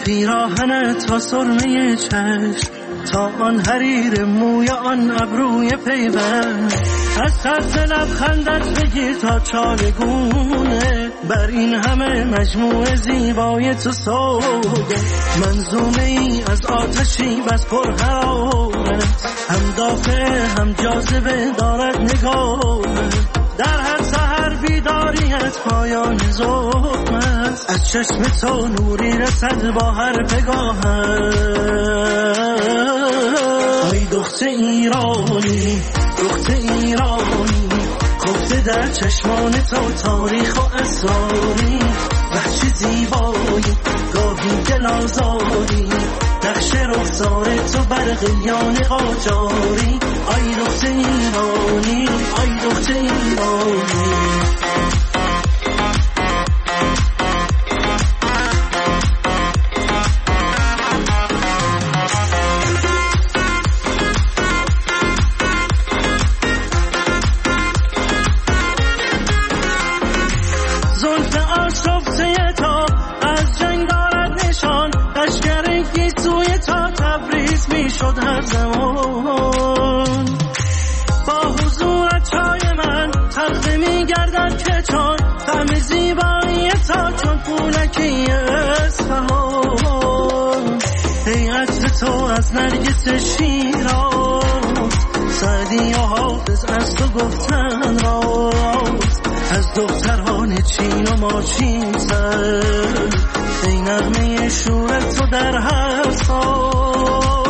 پیراهنت و سرمه چشم تا آن حریر موی آن ابروی پیوند، از طرز لبخندت بگیر تا چارگونه، بر این همه مجموعه زیبای تو سوده. منظومه ای از آتشی بس پرحرارت، هم دافع هم جاذبه دارد نگاهت، در هر سحر بیداریت پایان ظلم است، از چشم تو نوری رسد با هر پگاهت. ای دختر ایرانی، دختر ایرانی، خفته در چشمان تو تاریخ و اسراری، وحشی زیبایی گاهی دل آزاری، نقش رخسار تو بر قلیان قاجاری. ای دختر ایرانی، ای دختر ایرانی. شد هر زمان با حضورت چای من تلخه می گردد که چون طعم زیبایی تا چون پولکی اصفهان. ای عطر تو از نرگس شیراز، سعدی و حافظ از تو گفتن راز، از دختران چین و ماچین سر، ای نغمه شور تو در هر سال.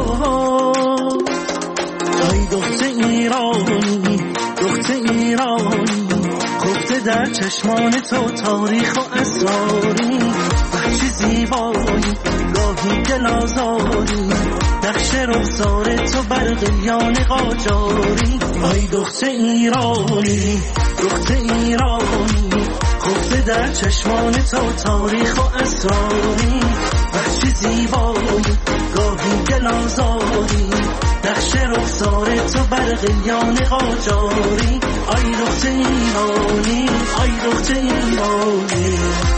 ای دختر ایرانی، دختر ایرانی، خفته در چشمان تو تاریخ و اسراری، وحشی زیبایی گاهی دل آزاری، نقش رخسار تو بر قلیان قاجاری. ای دختر ایرانی، دختر ایرانی، خفته در چشمان تو تاریخ و اسراری، وحشی زیبایی گاهی دل آزاری، نقش رخسار تو بر قلیان قاجاری. ای دختر ایرانی، ای دختر ایرانی.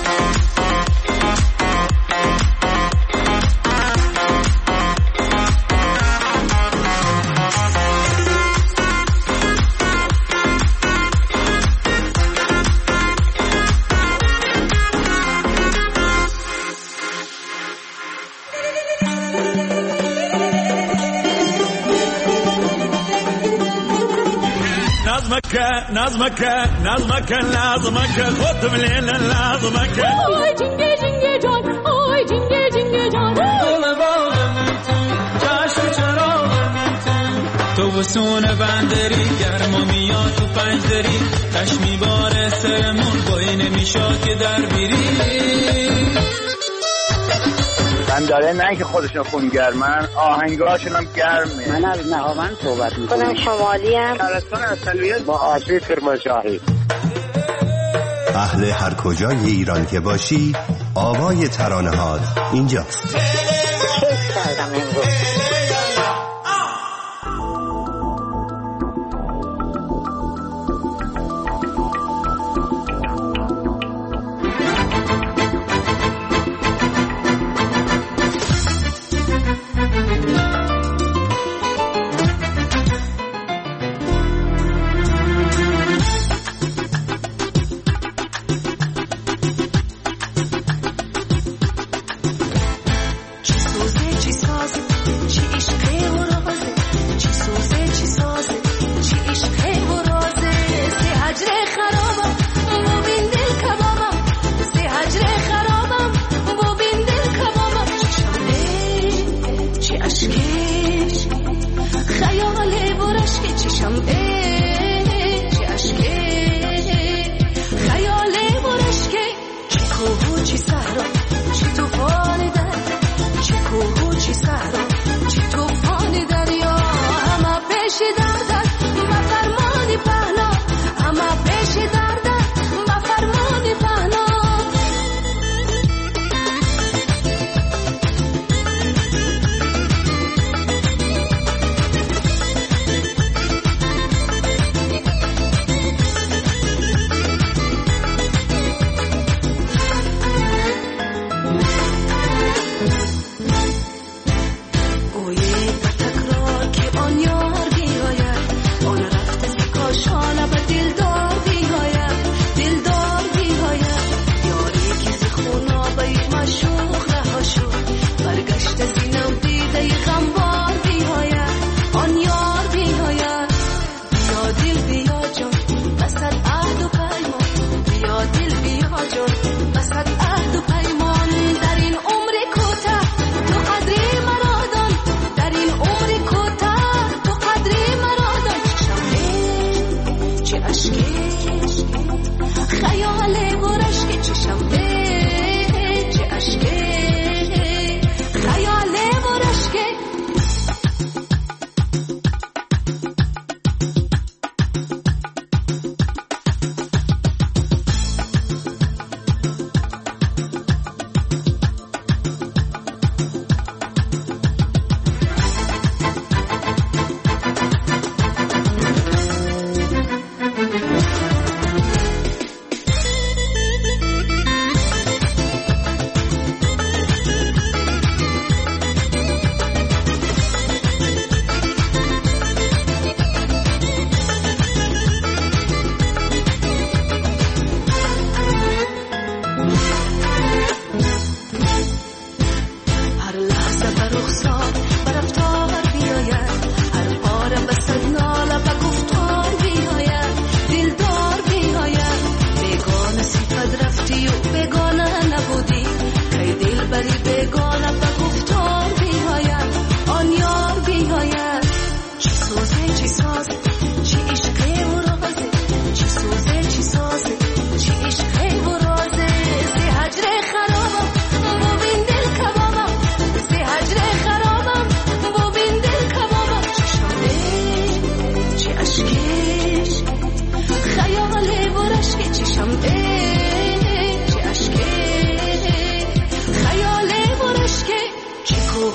نظمك نظمك لازمك خد من لازمك آی جنگه جنگه جان، آی جنگه جنگه جان، گل باغم تو چشم چراغم تو وسون بندری گرما میاد تو پنجدری، کشمی بار سرمون بایی نمیشاد که در بیری. من داره نه که خودشون خونگرمن، آهنگاشون هم گرمه. من از نهاوند صحبت میکنم. خودم شمالی ام. شهرستان اصلیت با آسیب کرمانشاهی. اهل هر کجای ایران که باشی، آوای ترانه هات اینجاست. کیف کردم امروز.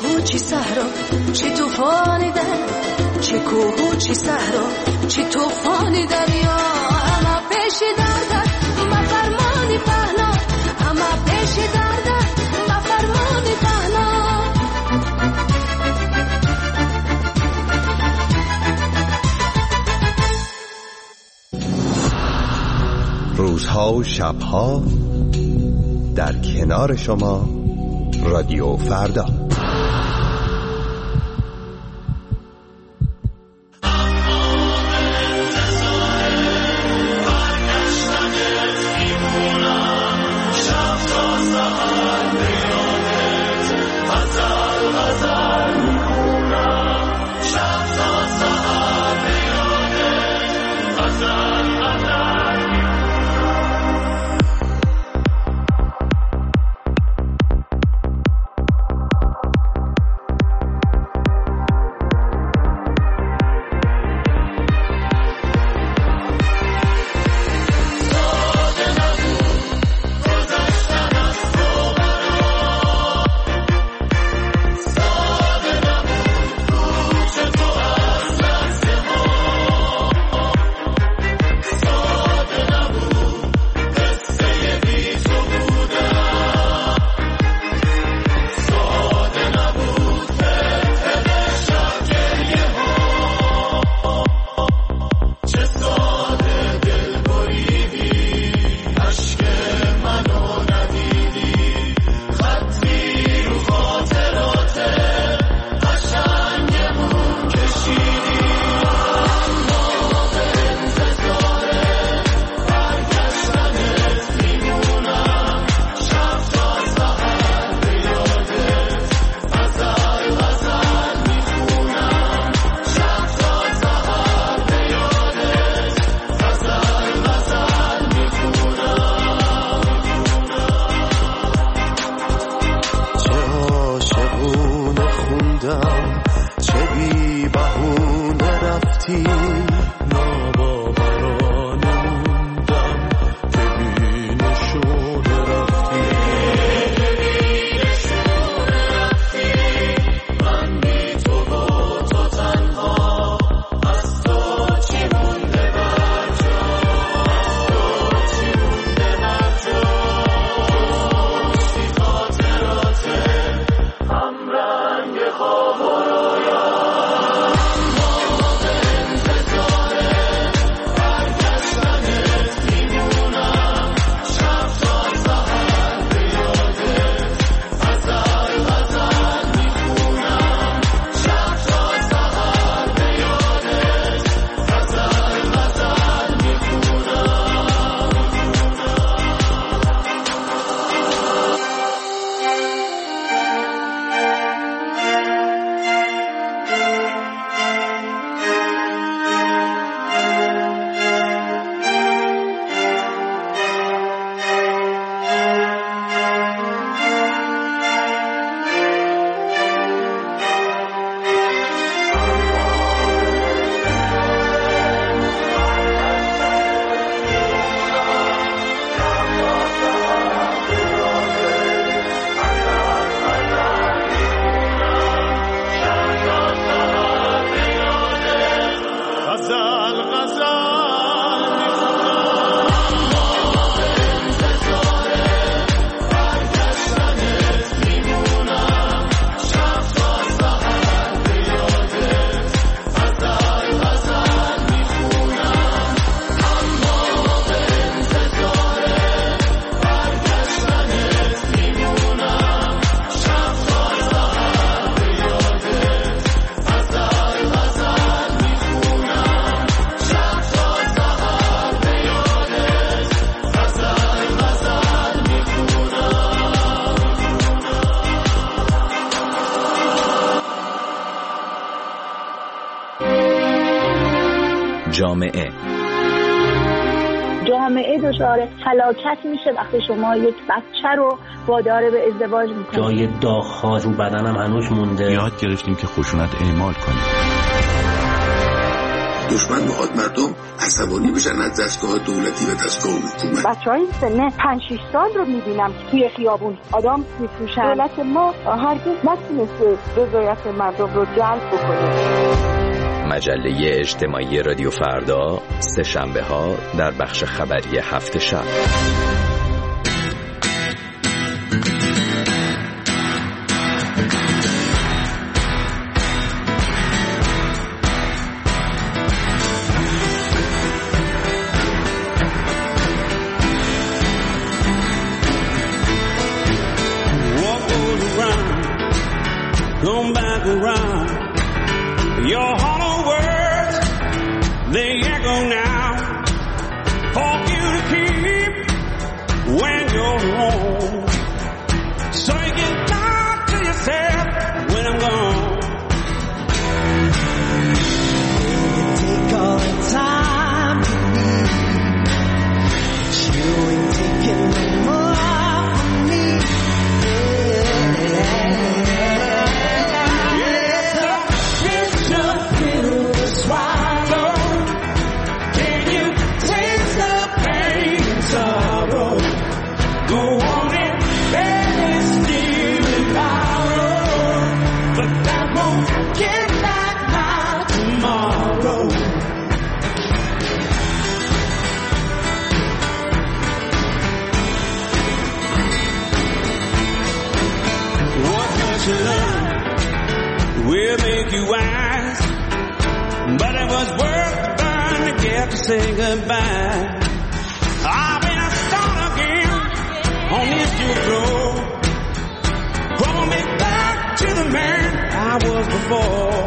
کوه چی صحرا چه طوفانی در، چه کوه چی صحرا چه طوفانی دریا. همه پیش درد ما فرمانی پهنا، همه پیش درد ما فرمانی پهنا. روزها و شبها در کنار شما رادیو فردا. جامعه دچار هلاکت میشه وقتی شما یک بچه رو وادار به ازدواج میکنید. جای داغ‌ها رو بدنم هنوز مونده. یاد گرفتیم که خشونت اعمال کنیم. دشمن میخواد مردم عصبانی بشن از دستگاه دولتی و دستگاه حکومت. بچهای سن 5-6 سال رو میبینم توی خیابون آدم میفروشن. دولت ما هرگز نتونسته رضایت مردم رو جلب بکنه. مجله اجتماعی رادیو فردا، سه شنبه ها در بخش خبری هفت شب. Come back around. Your hollow words, they echo now. For you to keep when you're home. So you can talk to yourself when I'm gone. You take all the time you need, but you ain't taking no more from me. We'll make you wise, but it was worth the burn to get to say goodbye. I've been a start again on this new road. Pull me back to the man I was before.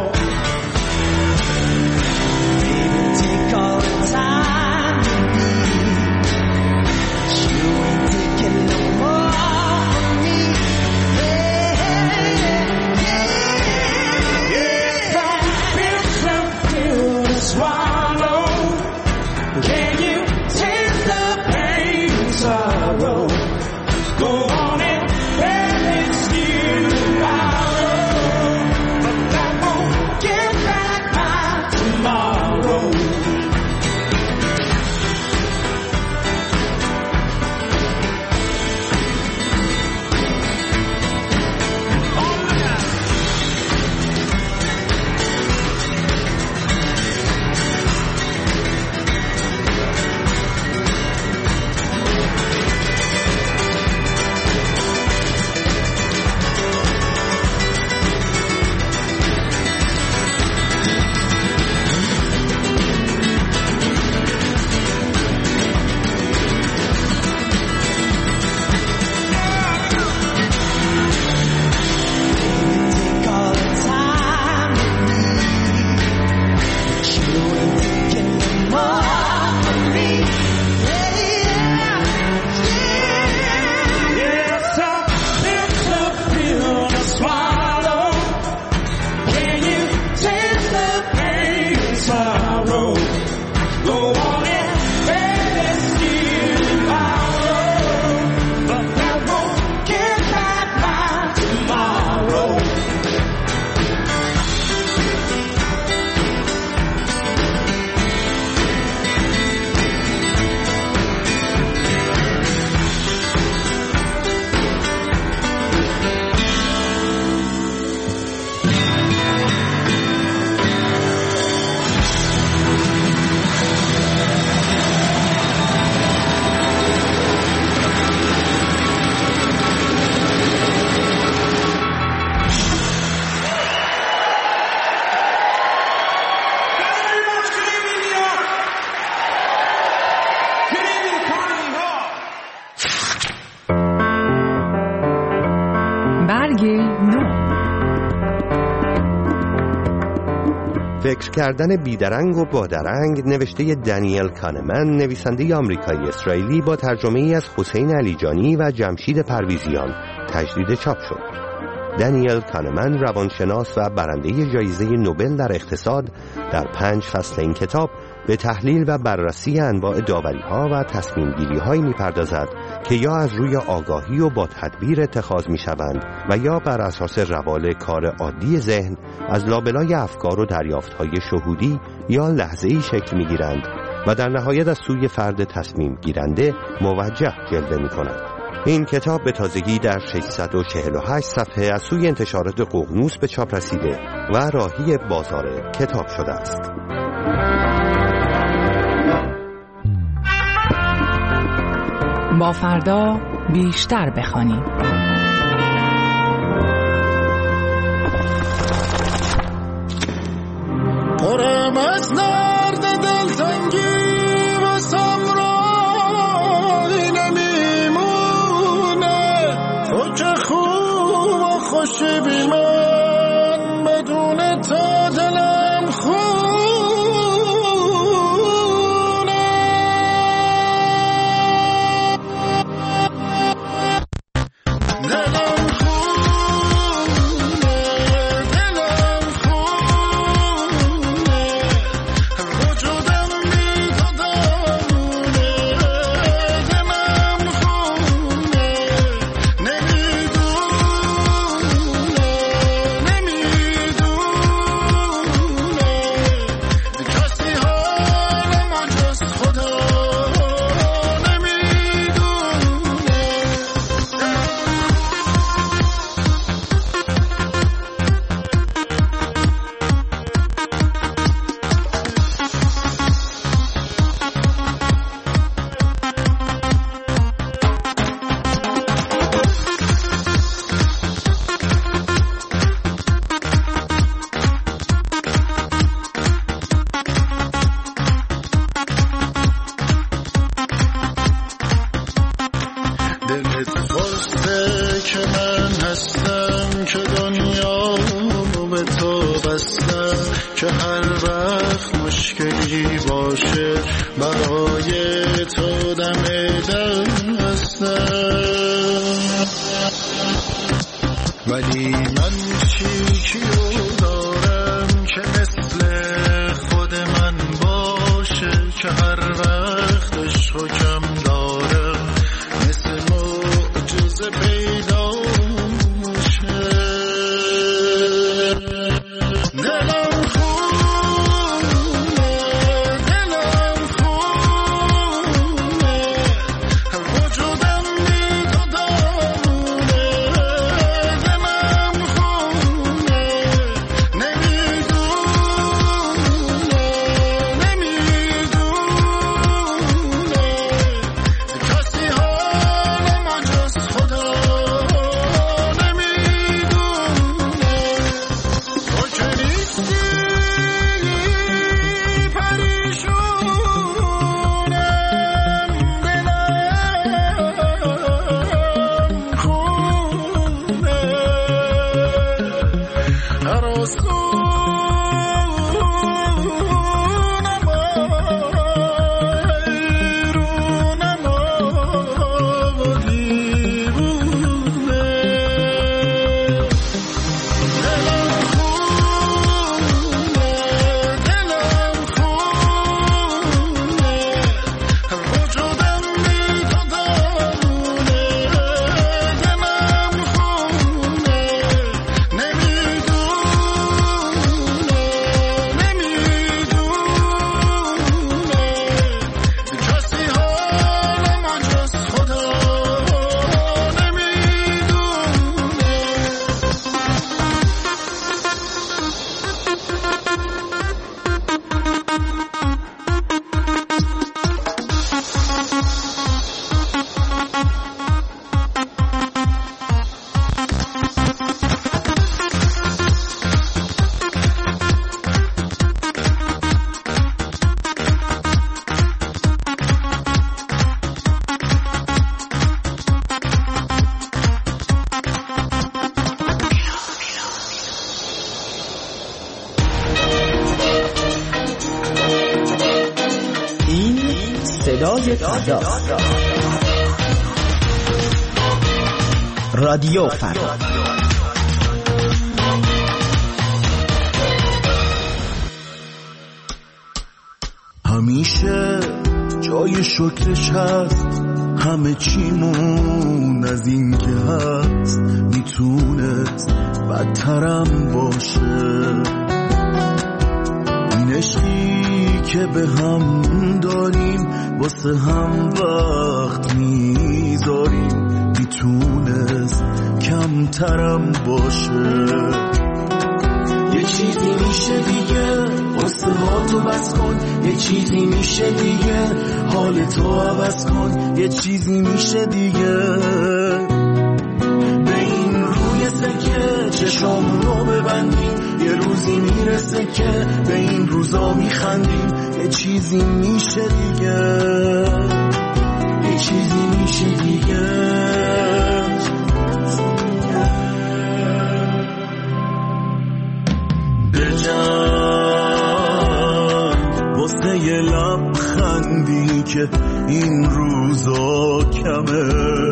Baby, take all the time you need, but you ain't taking no more from me. Swallow. Can you taste the pain and sorrow? Go on and let it steal tomorrow, but that won't get back my tomorrow. فکر کردن بیدرنگ و بادرنگ نوشته دنیل کانمن، نویسنده آمریکایی اسرائیلی، با ترجمه ای از حسین علیجانی و جمشید پرویزیان تجدید چاپ شد. دنیل کانمن، روانشناس و برنده جایزه نوبل در اقتصاد، در 5 فصل این کتاب به تحلیل و بررسی انواع داوری‌ها و تصمیم‌گیری‌هایی می‌پردازد که یا از روی آگاهی و با تدبیر اتخاذ می شوند و یا بر اساس روال کار عادی ذهن از لابلای افکار و دریافت‌های شهودی یا لحظه‌ای شکل می گیرند و در نهایت از سوی فرد تصمیم گیرنده موجه جلوه می کنند. این کتاب به تازگی در 648 صفحه از سوی انتشارات ققنوس به چاپ رسیده و راهی بازار کتاب شده است. با فردا بیشتر بخوانیم. پرم از درد دلتنگی و سمرایی نمیمونه، تو که خوب و خوشی بی من، بدون تا دلم خونه. که هر وقت مشکلی باشه برای تو دم دستم، ولی من چیکیو دارم که مثل خود من باشه، که هر وقت عشقو کم داره مثل معجزه پیدا میشه. دلم رادیو فردا. همیشه جای شکرش هست، همه چیمون از این که هست میتونست بدترم باشه. این عشقی که به هم داریم واسه هم وقت میذاریم میتونست کمترم باشه. یه چیزی میشه دیگه قصه ها تو بس کن، یه چیزی میشه دیگه حال تو عوض کن، یه چیزی میشه دیگه به این روی سکه چشامونو ببندیم، یه روزی میرسه که به این روزا میخندیم. یه چیزی میشه دیگه، یه چیزی میشه دیگه. واسه یه لبخندی که این روزا کمه،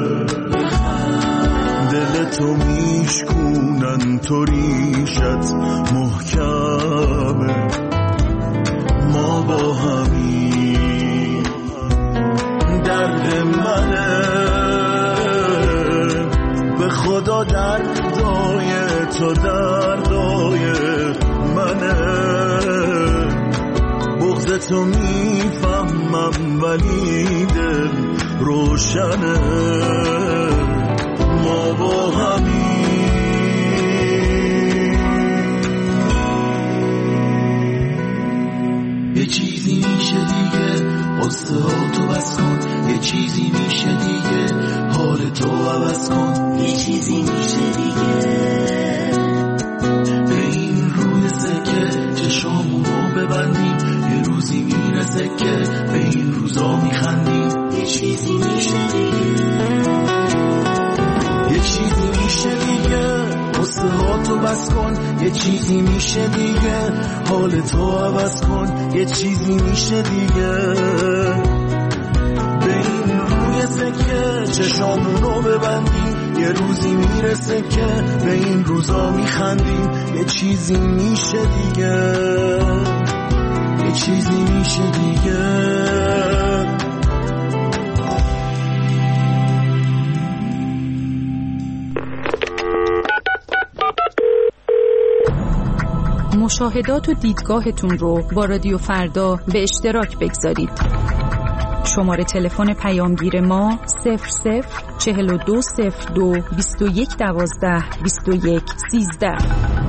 دل تو میشکونن تو ریشت محکمه. ما با همین درد منه، به خدا دردای تو دردای منه. بغض تو میفهمم ولی دل روشنه. ما با همین یه چیزی میشه دیگه قصه ها تو بس کن، یه چیزی میشه دیگه حال تو عوض کن، یه چیزی میشه دیگه به این روی سکه چشامونو ببندیم، یه روزی میرسه که به این روزا میخندیم. یه چیزی میشه دیگه، یه چیزی میشه دیگه قصه ها تو بس کن، یه چیزی میشه دیگه حال تو عوض کن، یه چیزی میشه دیگه به این روی سکه چشامونو ببندیم، یه روزی میرسه که به این روزا میخندیم. یه چیزی میشه دیگه، یه چیزی میشه دیگه. مشاهدات و دیدگاهتون رو با رادیو فردا به اشتراک بگذارید. شماره تلفن پیامگیر ما 00420221122113.